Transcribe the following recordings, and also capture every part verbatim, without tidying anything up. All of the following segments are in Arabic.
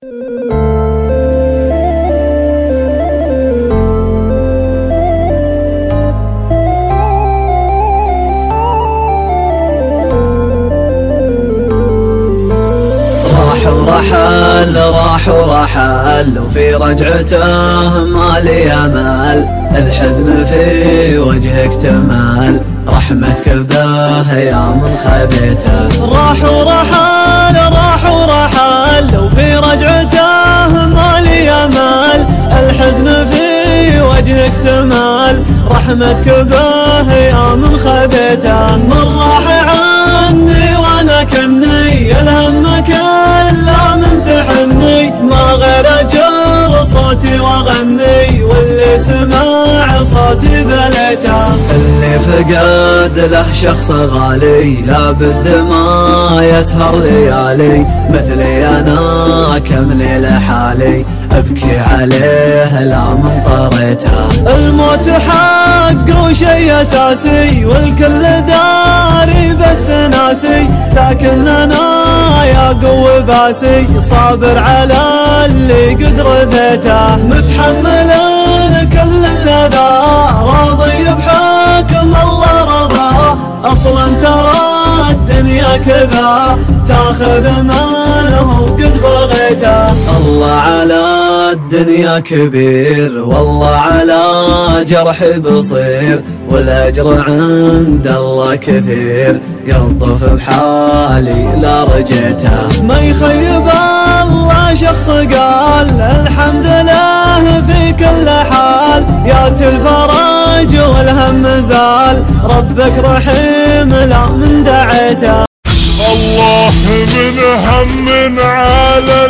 رحل راح ورحل وفي رجعته ما لي امل، الحزن في وجهك تمل، رحمتك به يا من خبيته. راح ورحل راح ورحل وفي رجعته ما لي امل، الحزن في وجهك تمل، رحمتك به يا من خبيته. من راح عني وانا كني الهم كله ممتحني، ما غير اجر صوتي واغني واللي سمع صوتي بليته. اللي فقد له شخص غالي لابد ما يسهر ليالي، مثلي انا كم ليله حالي ابكي عليه لا من طريته. الموت حق وشي اساسي والكل داري بس ناسي، لكن انا يا قوي باسي صابر على اللي قد رذيته. متحمل كل اللذا راضي بحكم الله رضاه، اصلا ترى الدنيا كذا تاخذ ماله قد بغيته. الله على الدنيا كبير والله على جرح بصير، والاجر عند الله كثير يلطف بحالي لا رجيته. ما يخيب الله شخص قال الحمد لله في كل حال، يات الفرج والهم زال ربك رحيم لا من دعيته. الله من هم على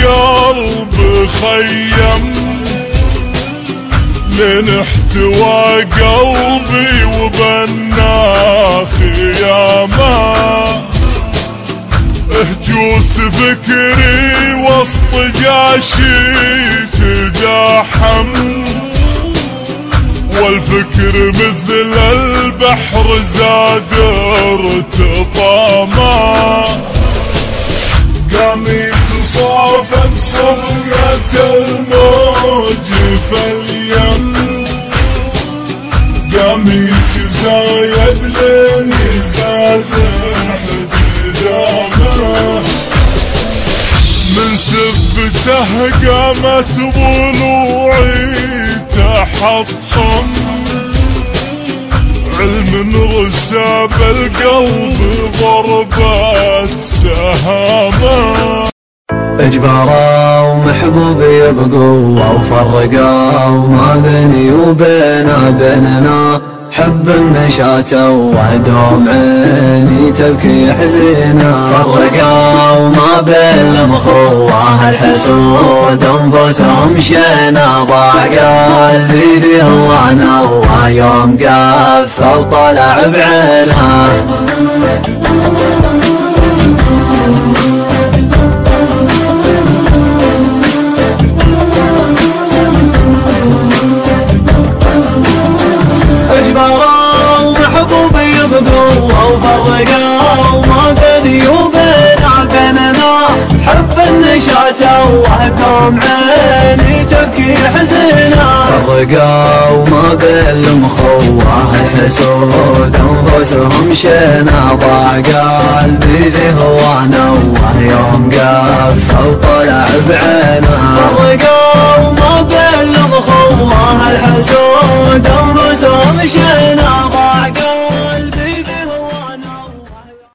القلب خيم، من احتوى قلبي وبنى خيامه، اهجوس فكري وسط جاشي تداحم، والفكر مثل البحر زاد ارتطامه. قام يتصافى صفقة الموج فاليم، قام يتزايد لين يزاد احتدامه، من سبته قامت ضلوعي تحطم، علم رساب القلب ضربات سهامه. اجبارا ومحبوبي بقوة وفرقا وما بيني وبينه بيننا، حب النشاة وعدوم عيني تبكي حزينة. فرقا وما بين المخوة الحسود انفسهم شينا، ضاع قلبي فيه وعنوه يوم قف وطلع بعينها. اجبارا ومحبوبي بقوة وفرقا وما بيني وبين بيننا، حب النشاة وهدوم عيني تبكي حزينة. فرقا وما بين المخوة الحسود انفسهم شينا، ضاع قلبي ذي هو نوه يوم قف وطلع بعينها. فرقا وما بين المخوة الحسود انفسهم شينا.